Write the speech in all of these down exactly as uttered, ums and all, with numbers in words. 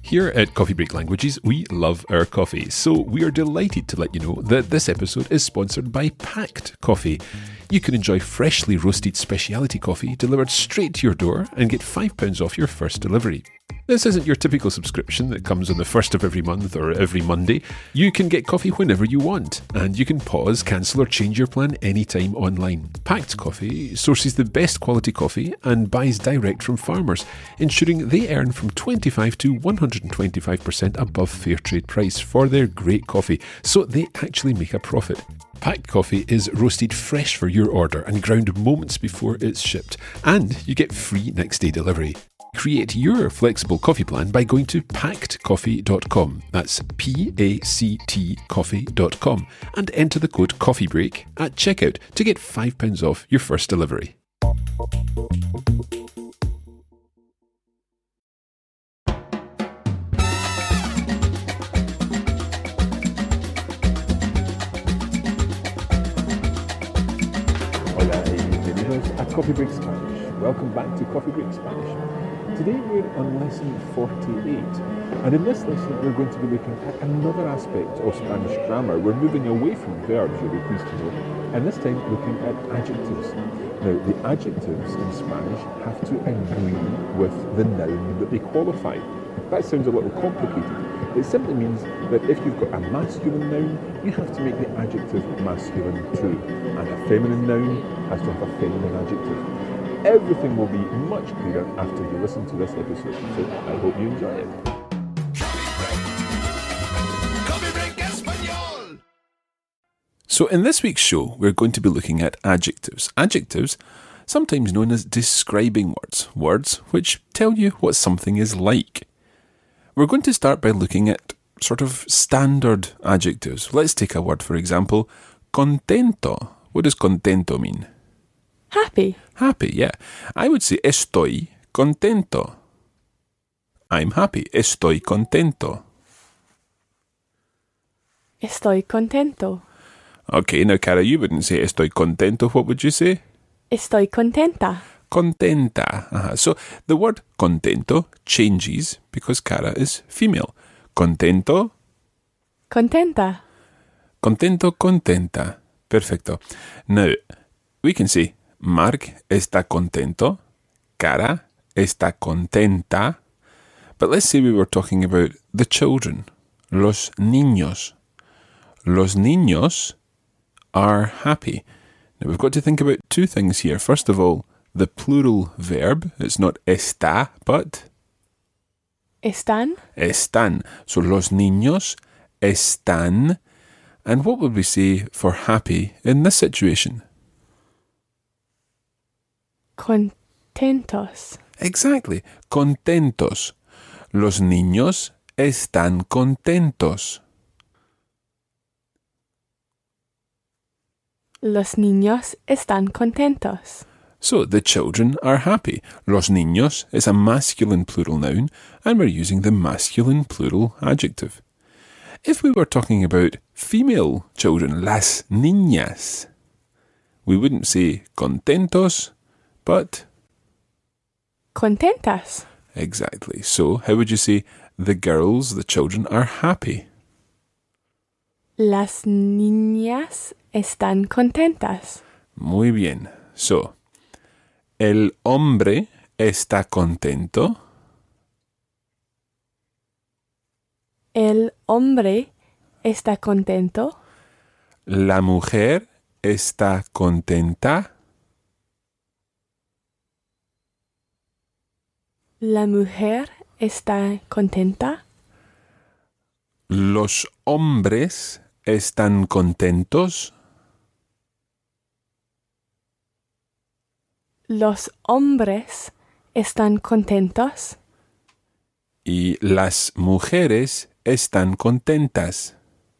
Here at Coffee Break Languages, we love our coffee, so we are delighted to let you know that this episode is sponsored by Pact Coffee. You can enjoy freshly roasted specialty coffee delivered straight to your door and get five pounds off your first delivery. This isn't your typical subscription that comes on the first of every month or every Monday. You can get coffee whenever you want, and you can pause, cancel or change your plan anytime online. Pact Coffee sources the best quality coffee and buys direct from farmers, ensuring they earn from twenty-five to one hundred twenty-five percent above fair trade price for their great coffee, so they actually make a profit. Pact Coffee is roasted fresh for your order and ground moments before it's shipped, and you get free next day delivery. Create your flexible coffee plan by going to pact coffee dot com, that's P A C T coffee dot com, and enter the code COFFEEBREAK at checkout to get five pounds off your first delivery. Hola y bienvenidos a Coffee Break Spanish. Welcome back to Coffee Break Spanish. Today we're on lesson forty-eight, and in this lesson we're going to be looking at another aspect of Spanish grammar. We're moving away from verbs, you'll be pleased to know, and this time looking at adjectives. Now, the adjectives in Spanish have to agree with the noun that they qualify. That sounds a little complicated. It simply means that if you've got a masculine noun, you have to make the adjective masculine too, and a feminine noun has to have a feminine adjective. Everything will be much clearer after you listen to this episode, so I hope you enjoy it. So in this week's show, we're going to be looking at adjectives. Adjectives, sometimes known as describing words, words which tell you what something is like. We're going to start by looking at sort of standard adjectives. Let's take a word, for example, contento. What does contento mean? Happy. Happy, yeah. I would say estoy contento. I'm happy. Estoy contento. Estoy contento. Okay, now Cara, you wouldn't say estoy contento. What would you say? Estoy contenta. Contenta. Uh-huh. So the word contento changes because Cara is female. Contento. Contenta. Contento, contenta. Perfecto. Now, we can say Mark está contento. Cara está contenta. But let's say we were talking about the children. Los niños. Los niños are happy. Now we've got to think about two things here. First of all, the plural verb. It's not está, but Están. están. So los niños están. And what would we say for happy in this situation? Contentos. Exactly. Contentos. Los niños están contentos. Los niños están contentos. So the children are happy. Los niños is a masculine plural noun, and we're using the masculine plural adjective. If we were talking about female children, las niñas, we wouldn't say contentos, but Contentas. exactly. So how would you say the girls, the children, are happy? Las niñas están contentas. Muy bien. So, el hombre está contento. El hombre está contento. La mujer está contenta. La mujer está contenta. Los hombres están contentos. Los hombres están contentos. Y las mujeres están contentas.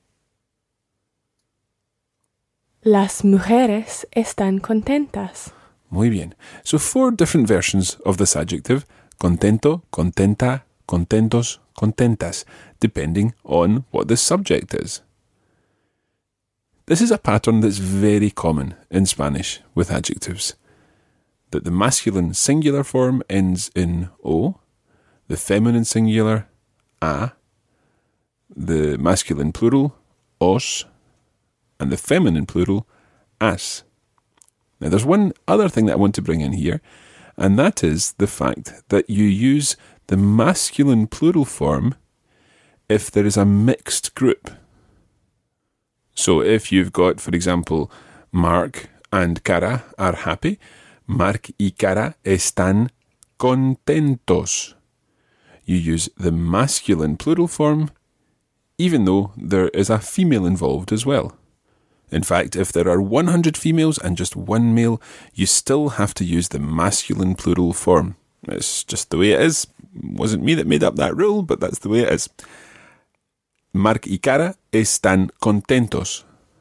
Las mujeres están contentas. Muy bien. So four different versions of this adjective. Contento, contenta, contentos, contentas, depending on what the subject is. This is a pattern that's very common in Spanish with adjectives. That the masculine singular form ends in O, the feminine singular a, the masculine plural, os, and the feminine plural, as. Now there's one other thing that I want to bring in here, and that is the fact that you use the masculine plural form if there is a mixed group. So if you've got, for example, Mark and Cara are happy, Mark y Cara están contentos. You use the masculine plural form, even though there is a female involved as well. In fact, if there are one hundred females and just one male, you still have to use the masculine plural form. It's just the way it is. It wasn't me that made up that rule, but that's the way it is. Mark y Cara están contentos.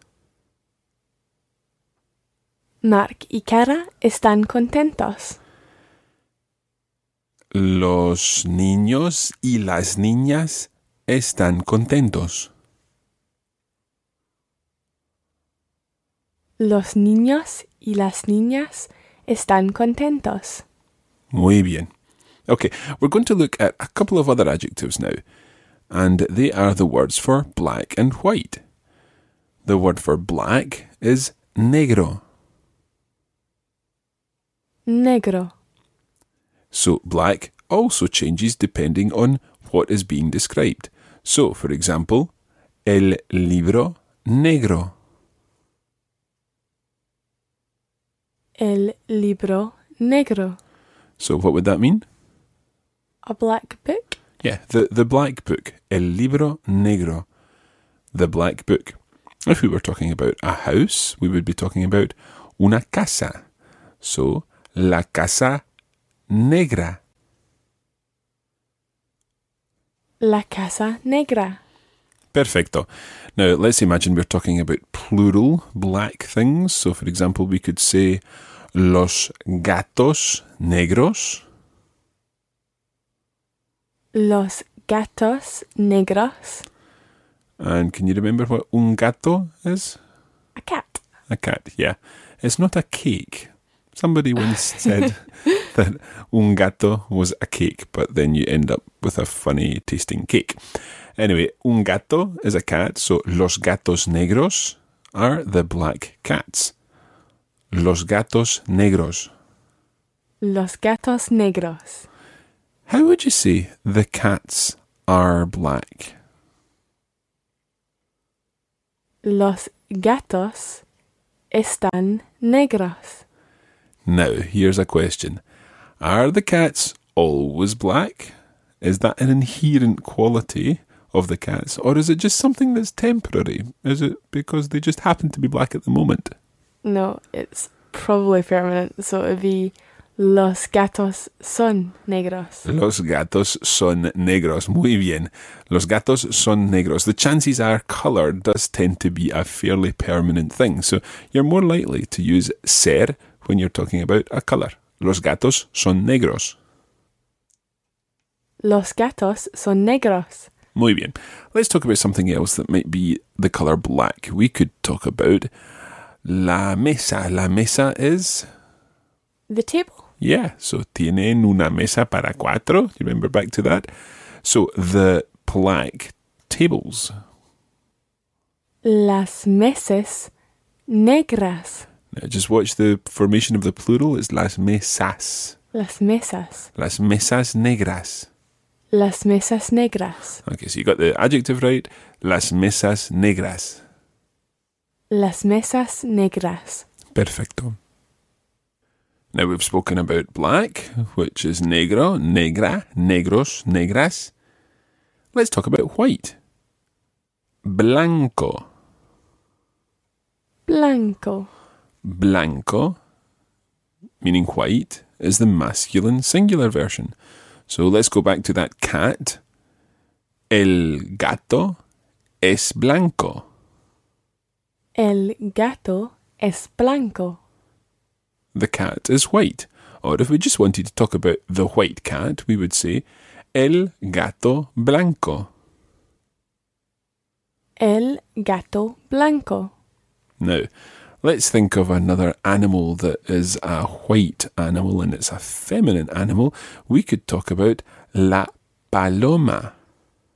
Mark y Cara están contentos. Los niños y las niñas están contentos. Los niños y las niñas están contentos. Muy bien. Okay, we're going to look at a couple of other adjectives now, and they are the words for black and white. The word for black is negro. Negro. So black also changes depending on what is being described. So, for example, el libro negro. El libro negro. So what would that mean? A black book? Yeah, the, the black book. El libro negro. The black book. If we were talking about a house, we would be talking about una casa. So, la casa negra. La casa negra. Perfecto. Now, let's imagine we're talking about plural black things. So, for example, we could say los gatos negros. Los gatos negros. And can you remember what un gato is? A cat. A cat, yeah. It's not a cake. Somebody once said that un gato was a cake, but then you end up with a funny tasting cake. Anyway, un gato is a cat, so los gatos negros are the black cats. Los gatos negros. Los gatos negros. How would you say the cats are black? Los gatos están negros. Now, here's a question. Are the cats always black? Is that an inherent quality of the cats? Or is it just something that's temporary? Is it because they just happen to be black at the moment? No, it's probably permanent, so it would be los gatos son negros. Los gatos son negros. Muy bien. Los gatos son negros. The chances are colour does tend to be a fairly permanent thing. So you're more likely to use ser when you're talking about a colour. Los gatos son negros. Los gatos son negros. Muy bien. Let's talk about something else that might be the colour black. We could talk about la mesa. La mesa is... The table. Yeah, so tienen una mesa para cuatro. You remember back to that? So the black tables. Las mesas negras. Now just watch the formation of the plural. It's las mesas. Las mesas. Las mesas negras. Las mesas negras. Okay, so you got the adjective right. Las mesas negras. Las mesas negras. Perfecto. Now we've spoken about black, which is negro, negra, negros, negras. Let's talk about white. Blanco. Blanco. Blanco, meaning white, is the masculine singular version. So let's go back to that cat. El gato es blanco. El gato es blanco. The cat is white. Or if we just wanted to talk about the white cat, we would say el gato blanco. El gato blanco. Now, let's think of another animal that is a white animal and it's a feminine animal. We could talk about la paloma.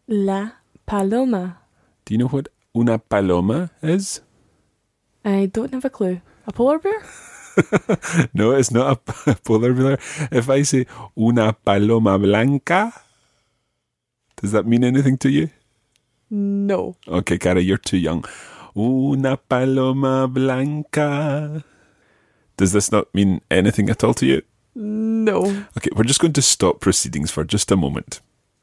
La paloma. Do you know what una paloma is? I don't have a clue. A polar bear? No, it's not a polar bear. If I say una paloma blanca, does that mean anything to you? No. Okay, Cara, you're too young. Una paloma blanca. Does this not mean anything at all to you? No. Okay, we're just going to stop proceedings for just a moment.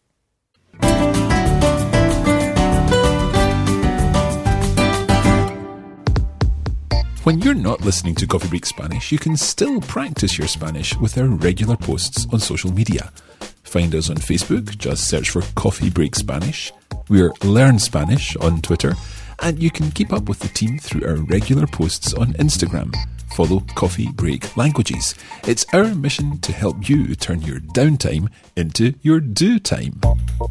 When you're not listening to Coffee Break Spanish, you can still practice your Spanish with our regular posts on social media. Find us on Facebook, just search for Coffee Break Spanish. We're Learn Spanish on Twitter, and you can keep up with the team through our regular posts on Instagram. Follow Coffee Break Languages. It's our mission to help you turn your downtime into your do time.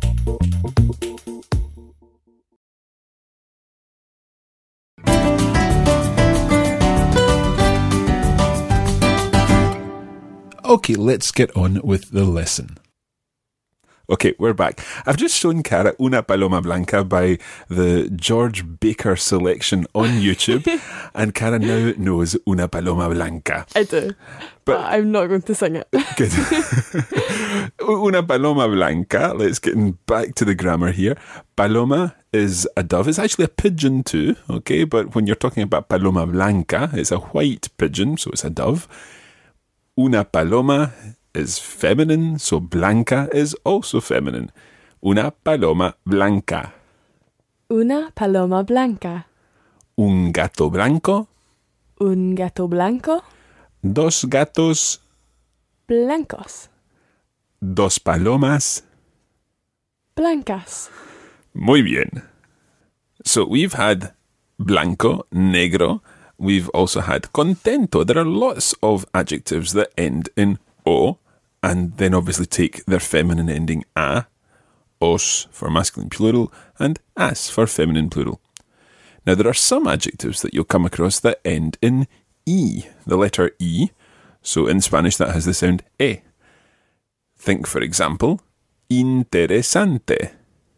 Okay, let's get on with the lesson. Okay, we're back. I've just shown Cara Una Paloma Blanca by the George Baker selection on YouTube, and Cara now knows Una Paloma Blanca. I do. But, but I'm not going to sing it. Good. Una Paloma Blanca, let's get back to the grammar here. Paloma is a dove. It's actually a pigeon too, okay? But when you're talking about Paloma Blanca, it's a white pigeon, so it's a dove. Una paloma is feminine, so blanca is also feminine. Una paloma blanca. Una paloma blanca. Un gato blanco. Un gato blanco. Dos gatos. Blancos. Dos palomas. Blancas. Muy bien. So we've had blanco, negro. We've also had contento. There are lots of adjectives that end in o and then obviously take their feminine ending a, os for masculine plural, and as for feminine plural. Now there are some adjectives that you'll come across that end in e, the letter E. So in Spanish that has the sound e. Think, for example, interesante.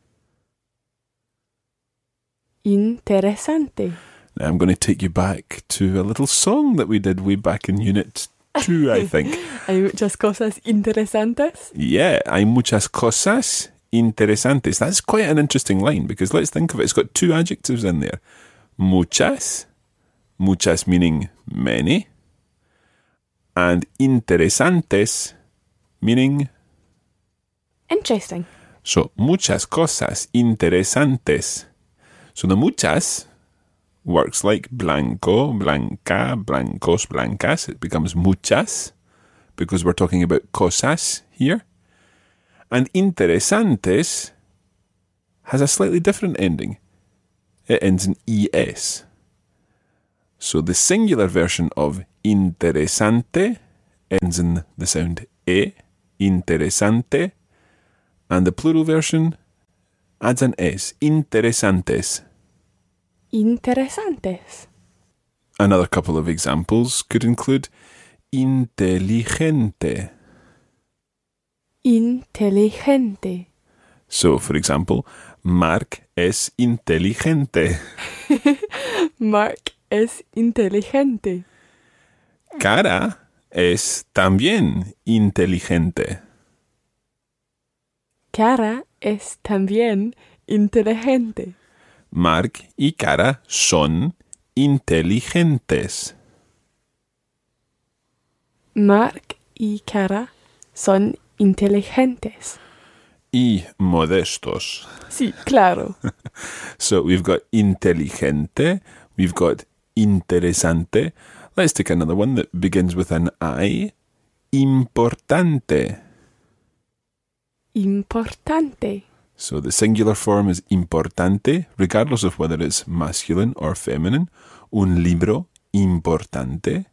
Interesante. Now I'm going to take you back to a little song that we did way back in Unit two, I think. Hay muchas cosas interesantes. Yeah, hay muchas cosas interesantes. That's quite an interesting line because let's think of it. It's got two adjectives in there. Muchas, muchas meaning many, and interesantes meaning... Interesting. So, muchas cosas interesantes. So the muchas works like blanco, blanca, blancos, blancas. It becomes muchas because we're talking about cosas here. And interesantes has a slightly different ending. It ends in es. So the singular version of interesante ends in the sound e, interesante, and the plural version adds an s, interesantes. Interesantes. Another couple of examples could include inteligente. Inteligente. So, for example, Mark es inteligente. Mark es inteligente. Cara es también inteligente. Cara es también inteligente. Mark y Cara son inteligentes. Mark y Cara son inteligentes. Y modestos. Sí, claro. So we've got inteligente, we've got interesante. Let's take another one that begins with an I. Importante. Importante. So the singular form is importante, regardless of whether it's masculine or feminine. Un libro importante.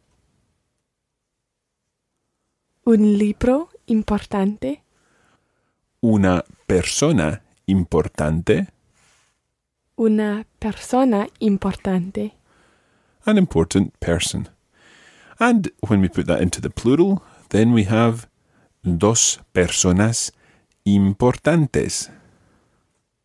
Un libro importante. Una persona importante. Una persona importante. An important person. And when we put that into the plural, then we have dos personas importantes.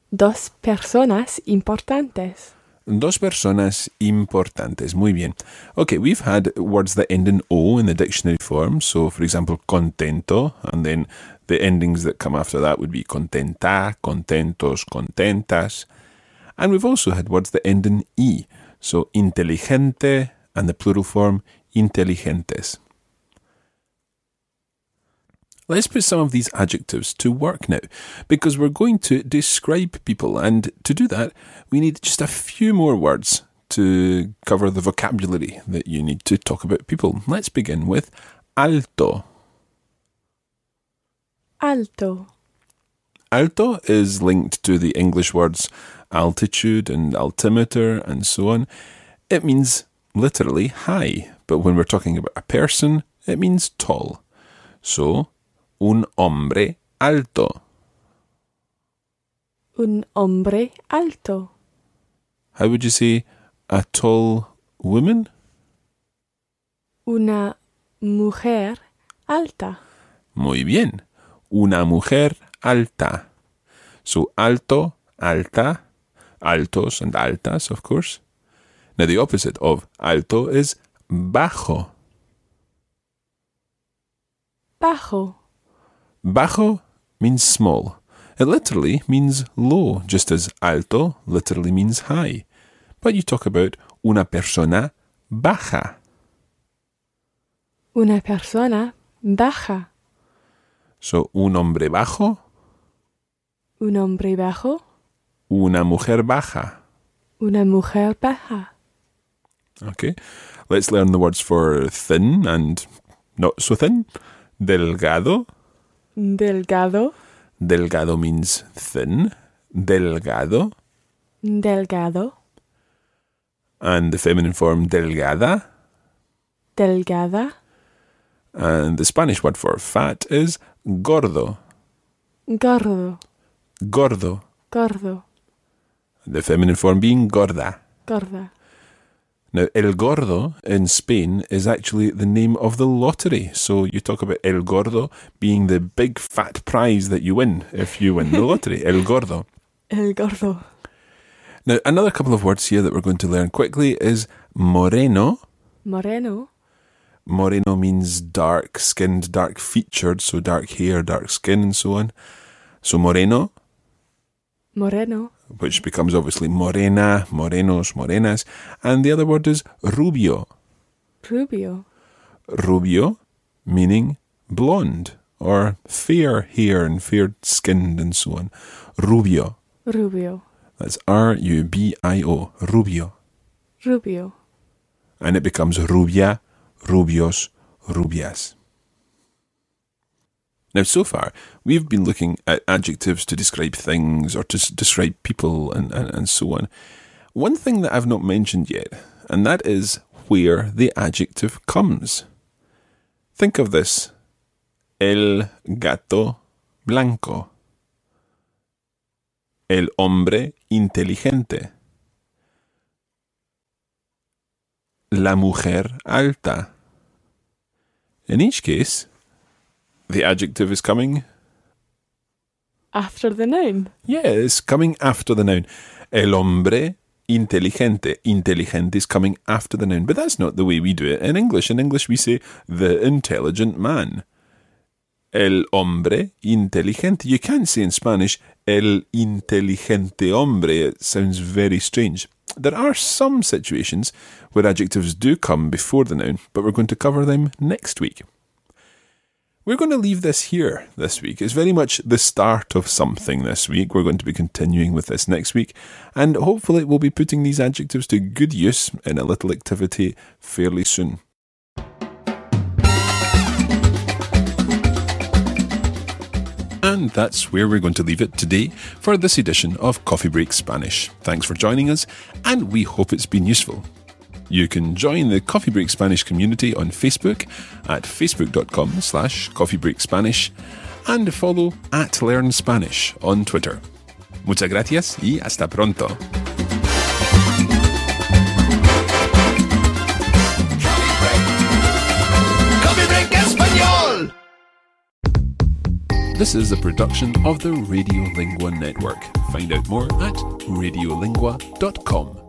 Dos personas importantes. Dos personas importantes. Muy bien. Okay, we've had words that end in O in the dictionary form. So, for example, contento, and then the endings that come after that would be contenta, contentos, contentas. And we've also had words that end in E. So, inteligente, and the plural form, inteligentes. Let's put some of these adjectives to work now, because we're going to describe people, and to do that, we need just a few more words to cover the vocabulary that you need to talk about people. Let's begin with alto. Alto. Alto is linked to the English words altitude and altimeter and so on. It means literally high, but when we're talking about a person, it means tall. So, un hombre alto. Un hombre alto. How would you say a tall woman? Una mujer alta. Muy bien. Una mujer alta. So alto, alta, altos and altas, of course. Now the opposite of alto is bajo. Bajo. Bajo means small. It literally means low, just as alto literally means high. But you talk about una persona baja. Una persona baja. So, un hombre bajo. Un hombre bajo. Una mujer baja. Una mujer baja. Okay. Let's learn the words for thin and not so thin. Delgado. Delgado. Delgado means thin. Delgado. Delgado. And the feminine form delgada. Delgada. And the Spanish word for fat is gordo. Gordo. Gordo. Gordo. The feminine form being gorda. Gorda. Now, El Gordo in Spain is actually the name of the lottery. So you talk about El Gordo being the big fat prize that you win if you win the lottery. El Gordo. El gordo. Now, another couple of words here that we're going to learn quickly is moreno. Moreno. Moreno means dark-skinned, dark-featured, so dark hair, dark skin, and so on. So moreno, Moreno. which becomes obviously morena, morenos, morenas. And the other word is rubio. Rubio. Rubio, meaning blonde, or fair hair and fair-skinned, and so on. Rubio. Rubio. That's R U B I O, rubio. Rubio. And it becomes rubia, rubios, rubias. Now, so far, we've been looking at adjectives to describe things or to s- describe people and, and, and so on. One thing that I've not mentioned yet, and that is where the adjective comes. Think of this. El gato blanco. El hombre inteligente. La mujer alta. In each case, the adjective is coming... After the noun. Yeah, it's coming after the noun. El hombre inteligente. Inteligente is coming after the noun. But that's not the way we do it in English. In English, we say the intelligent man. El hombre inteligente. You can't say in Spanish, el inteligente hombre. It sounds very strange. There are some situations where adjectives do come before the noun, but we're going to cover them next week. We're going to leave this here this week. It's very much the start of something this week. We're going to be continuing with this next week, and hopefully we'll be putting these adjectives to good use in a little activity fairly soon. And that's where we're going to leave it today for this edition of Coffee Break Spanish. Thanks for joining us, and we hope it's been useful. You can join the Coffee Break Spanish community on Facebook at facebook.com slash coffeebreakspanish and follow at Learn Spanish on Twitter. Muchas gracias y hasta pronto. Coffee Break Español. This is a production of the Radiolingua Network. Find out more at radiolingua dot com.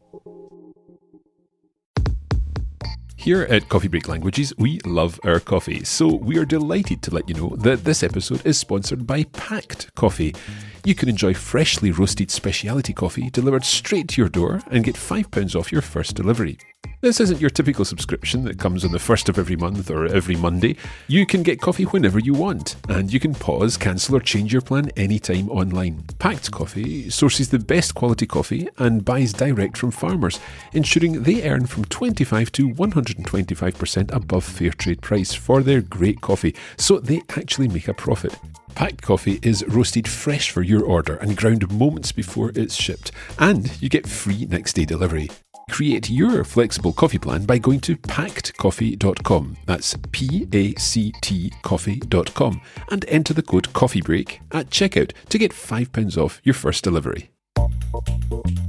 Here at Coffee Break Languages, we love our coffee, so we are delighted to let you know that this episode is sponsored by Pact Coffee. You can enjoy freshly roasted specialty coffee delivered straight to your door and get five pounds off your first delivery. This isn't your typical subscription that comes on the first of every month or every Monday. You can get coffee whenever you want, and you can pause, cancel or change your plan anytime online. Pact Coffee sources the best quality coffee and buys direct from farmers, ensuring they earn from twenty-five to one hundred twenty-five percent above fair trade price for their great coffee, so they actually make a profit. Pact Coffee is roasted fresh for your order and ground moments before it's shipped, and you get free next day delivery. Create your flexible coffee plan by going to pact coffee dot com, that's P A C T coffee dot com, and enter the code COFFEEBREAK at checkout to get five pounds off your first delivery.